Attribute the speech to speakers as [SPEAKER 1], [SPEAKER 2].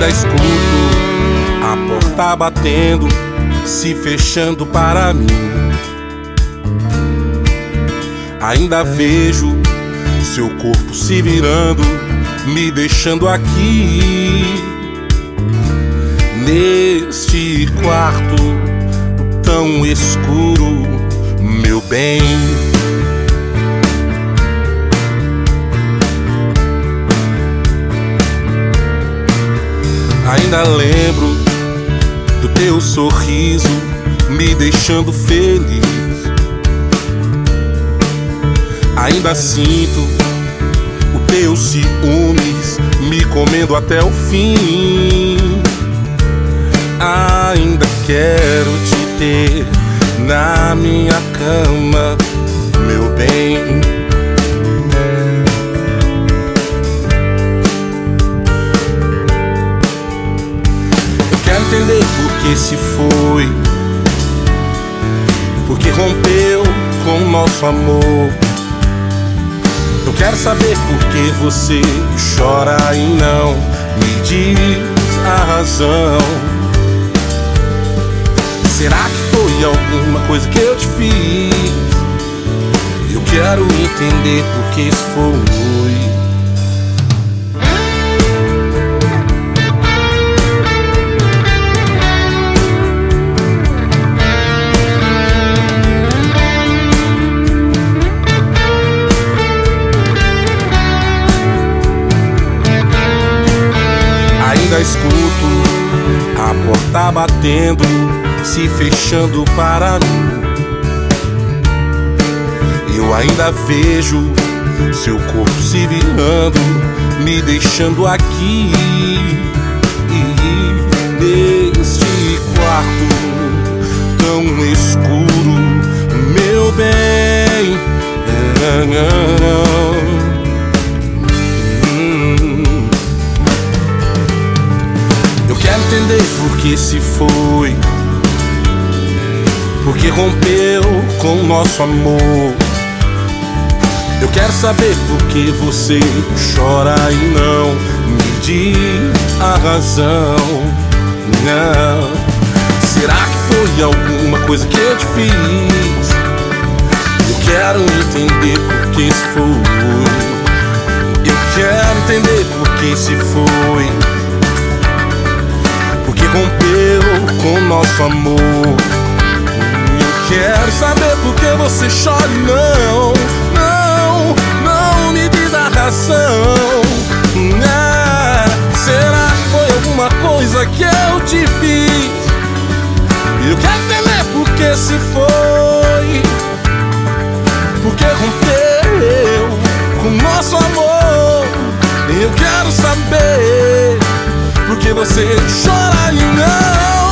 [SPEAKER 1] Ainda escuto a porta batendo, se fechando para mim. Ainda vejo seu corpo se virando, me deixando aqui neste quarto tão escuro, meu bem. Ainda lembro do teu sorriso me deixando feliz. Ainda sinto o teu ciúmes me comendo até o fim. Ainda quero te ter na minha cama, meu bem. Entender por que se foi, porque rompeu com o nosso amor. Eu quero saber por que você chora e não me diz a razão. Será que foi alguma coisa que eu te fiz? Eu quero entender por que isso foi. Ainda escuto a porta batendo, se fechando para mim. Eu ainda vejo seu corpo se virando, me deixando aqui neste quarto tão escuro, meu bem. Entender por que se foi, porque rompeu com o nosso amor. Eu quero saber por que você chora e não me diz a razão. Não. Será que foi alguma coisa que eu te fiz? Eu quero entender por que se foi. Eu quero entender por que se foi, porque rompeu com o nosso amor. Eu quero saber por que você chora e não me diz a razão. Será que foi alguma coisa que eu te fiz? Eu quero entender por que se foi, porque rompeu com o nosso amor. Eu quero saber porque você chora e não